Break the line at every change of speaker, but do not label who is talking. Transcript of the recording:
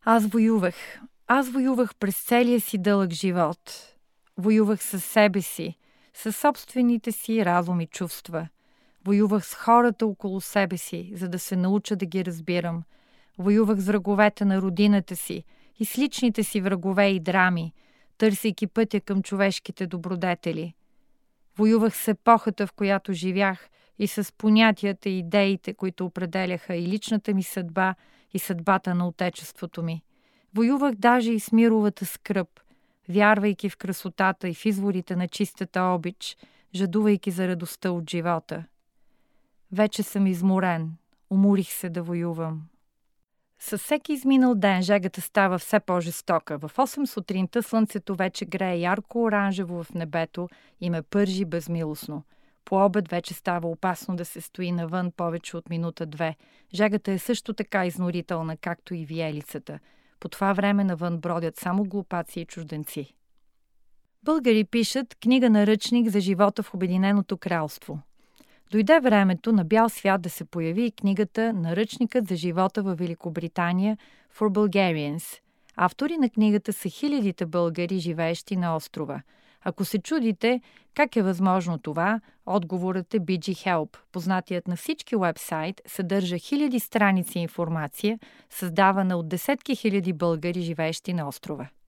Аз воювах. Аз воювах през целия си дълъг живот. Воювах със себе си, със собствените си разум и чувства. Воювах с хората около себе си, за да се науча да ги разбирам. Воювах с враговете на родината си и с личните си врагове и драми, търсейки пътя към човешките добродетели. Воювах с епохата, в която живях, и с понятията и идеите, които определяха и личната ми съдба, и съдбата на отечеството ми. Воювах даже и с мировата скръб, вярвайки в красотата и в изворите на чистата обич, жадувайки за радостта от живота. Вече съм изморен, уморих се да воювам. Със всеки изминал ден жегата става все по-жестока. В 8 сутринта слънцето вече грее ярко-оранжево в небето и ме пържи безмилостно. По обед вече става опасно да се стои навън повече от минута-две. Жегата е също така изнорителна, както и виелицата. По това време навън бродят само глупаци и чужденци. Българи пишат книга наръчник за живота в Обединеното кралство. Дойде времето на бял свят да се появи и книгата Наръчникът за живота във Великобритания for Bulgarians. Автори на книгата са хилядите българи, живеещи на острова. Ако се чудите как е възможно това, отговорът е BG Help. Познатият на всички уебсайт съдържа хиляди страници информация, създавана от десетки хиляди българи, живеещи на острова.